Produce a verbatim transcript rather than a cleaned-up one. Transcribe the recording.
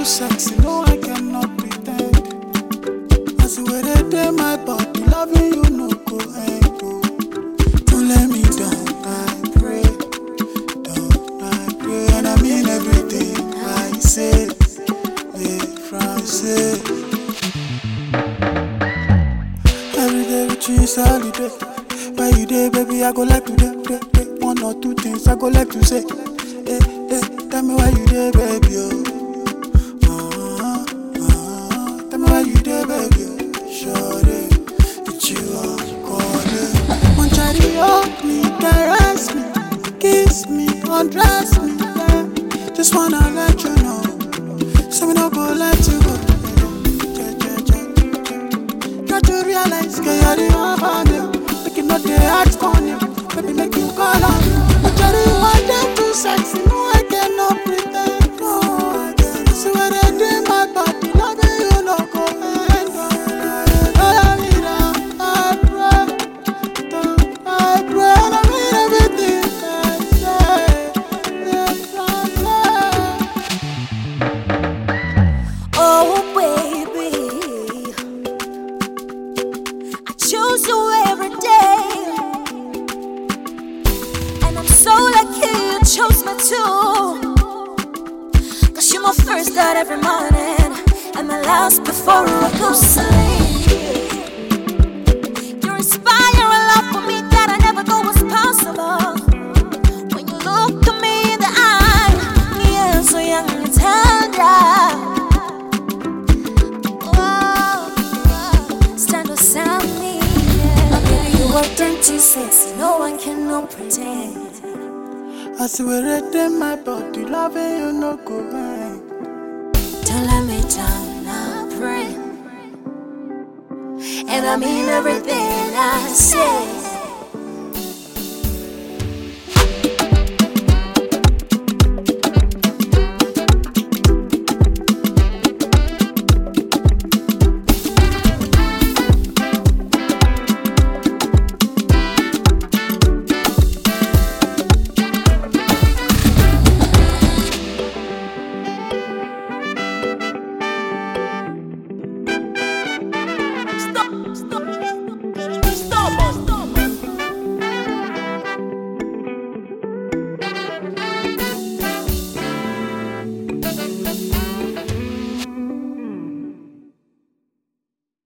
sexy, no I cannot pretend. As the way they day my body, loving you no go end. Oh. Don't let me down, I pray. Don't I pray, and I mean everything I say. Les Français. Every day with you is holiday. Where you day, baby, I go like to day, day, day. One or two things I go like to say. Hey, hey, tell me why you there, baby, oh. Uh, uh, tell me why you there, baby, oh. Shorty, it's you all calling. One charity, hug me, caress me, kiss me, undress me, yeah. Just wanna let you know, so we don't go let you go. Yeah, yeah, yeah. Try to realize, girl, you're the one for me. Make it not the hearts on you, baby, make you call on me. One charity, one day too sexy. I cannot pretend, no, I can't. See when I do my body, loving you no go end. All I need, I pray, don't I pray, and I mean everything I say. Oh baby, I choose you every day, and I'm so lucky you chose me too. Cause you're my first thought every morning, and my last before I go sleep. You inspire a love for me that I never thought was possible. When you look at me in the eye, you're so young and tender. Oh, oh. Stand beside me, yeah. Baby, you are dirty sexy, no one can no pretend. I see where it in my body, loving you no go end. Don't let me down, I pray, and I mean everything I say.